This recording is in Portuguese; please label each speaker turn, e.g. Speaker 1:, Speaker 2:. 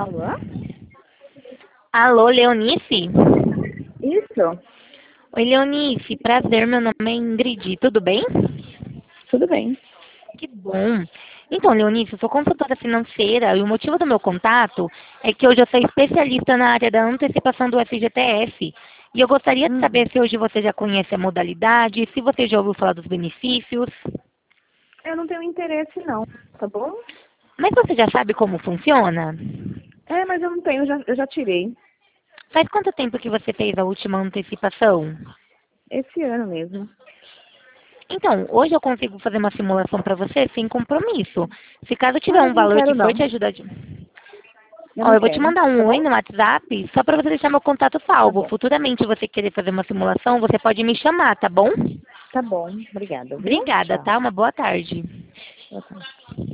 Speaker 1: Alô?
Speaker 2: Alô, Leonice?
Speaker 1: Isso,
Speaker 2: Oi, Leonice. Prazer, meu nome é Ingrid. Tudo bem?
Speaker 1: tudo bem.
Speaker 2: Que bom. Então, Leonice, eu sou consultora financeira e o motivo do meu contato é que hoje eu sou especialista na área da antecipação do FGTS. E eu gostaria de
Speaker 1: Hum,
Speaker 2: saber se hoje você já conhece a modalidade, se você já ouviu falar dos benefícios.
Speaker 1: eu não tenho interesse não, tá bom?
Speaker 2: Mas você já sabe como funciona?
Speaker 1: É, mas eu não tenho, eu já tirei.
Speaker 2: Faz quanto tempo que você fez a última antecipação?
Speaker 1: Esse ano mesmo.
Speaker 2: Então, hoje eu consigo fazer uma simulação para você sem compromisso. Se caso
Speaker 1: Ah,
Speaker 2: tiver um
Speaker 1: mas eu não
Speaker 2: valor que
Speaker 1: quero
Speaker 2: for
Speaker 1: não.
Speaker 2: te ajudar...
Speaker 1: Eu
Speaker 2: Ó,
Speaker 1: não
Speaker 2: eu vou te
Speaker 1: quero,
Speaker 2: mandar
Speaker 1: tá
Speaker 2: um oi
Speaker 1: bom?
Speaker 2: no WhatsApp, só para você deixar meu contato
Speaker 1: Tá
Speaker 2: salvo.
Speaker 1: bom.
Speaker 2: Futuramente você querer fazer uma simulação, você pode me chamar, tá bom?
Speaker 1: Tá bom, obrigada, viu?
Speaker 2: Obrigada,
Speaker 1: Tchau.
Speaker 2: tá? Uma boa tarde.
Speaker 1: Boa tarde.